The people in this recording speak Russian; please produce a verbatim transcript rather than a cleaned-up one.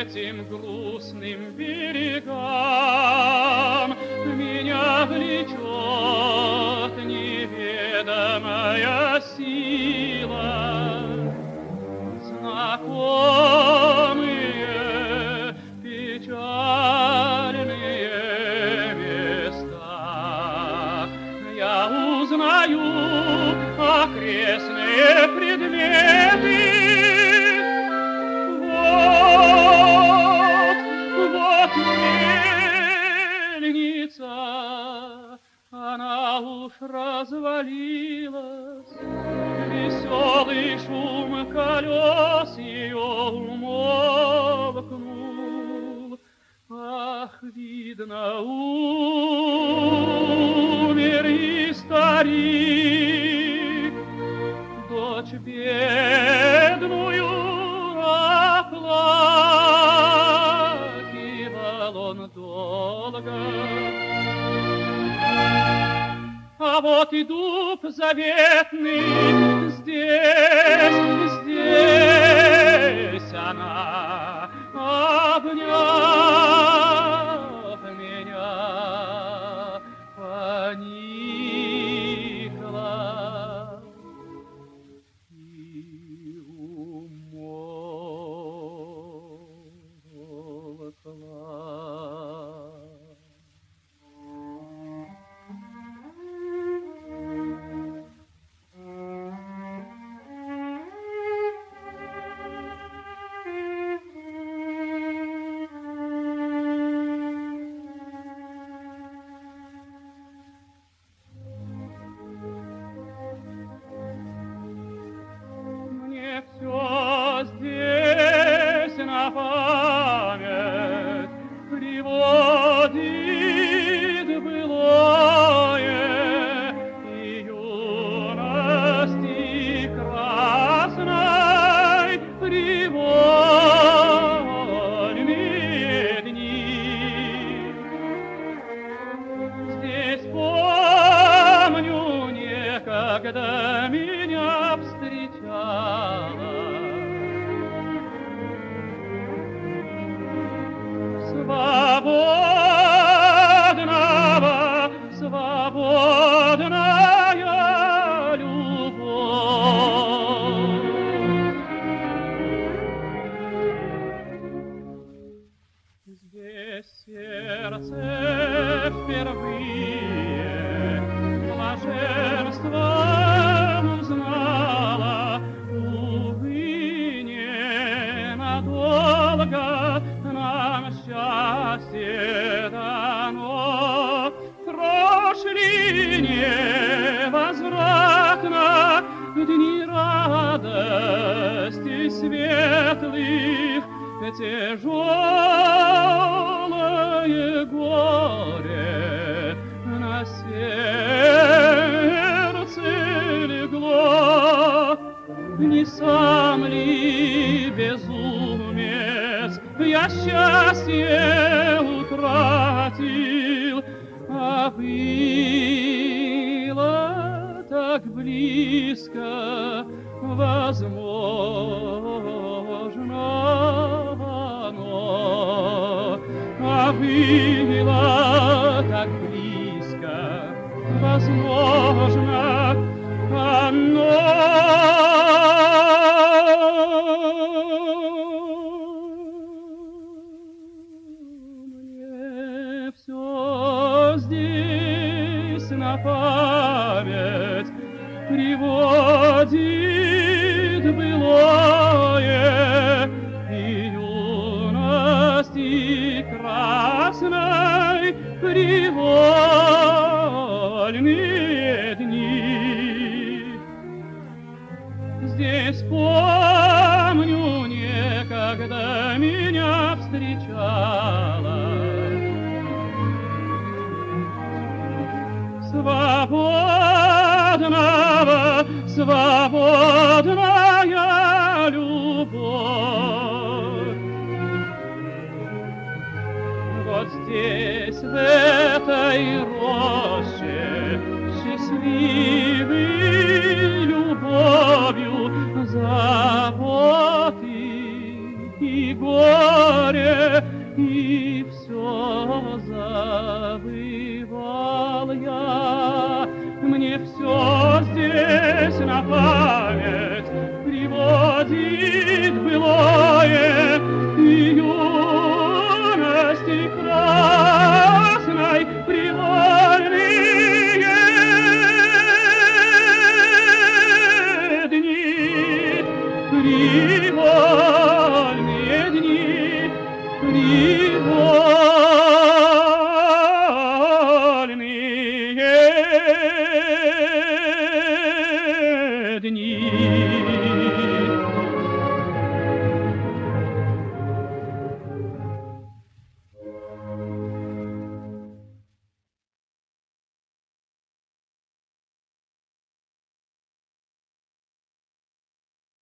этим грустным берегам меня влечет неведомая сила. Знакомые печальные места я узнаю, окрестные предметы. Вот, вот мельница, она уж развалилась, веселый шум колес ее умолкнул. Ах, видно, умер и старик, дочь бедную оплакивал он долго. А вот и дуб заветный, здесь, здесь она, обняв меня, поникла и умолкла. Все здесь на память приводит былое и юности красной привольные дни. Здесь помню некогда меня встречала свободного, свободная любовь. Здесь сердце впервые блаженством узнала, увы, ненадолго нам счастье дано. Прошли невозвратно дни радости светлых, тяжелое горе на сердце легло. Не сам ли безумец я счастье утратил, а было так близко, возможно оно, а было так близко, возможно оно. На память приводит былое и юности красной привольные дни. Здесь помню некогда меня встречала свободного, свободная любовь. Вот здесь, в этой роще, счастливый любовью заботы и горе горе, и все забывал я. Мне все здесь на память приводит былое, и юности красной привольные дни, привольные дни, привольные